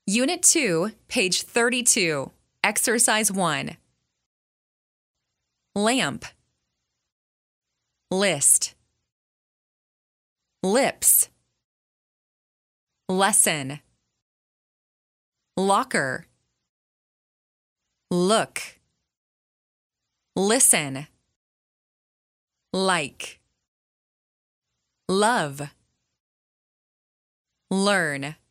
Unit 2, page 32, Exercise 1. Lamp. List. Lips. Lesson. Locker. Look. Listen. Like. Love. Learn.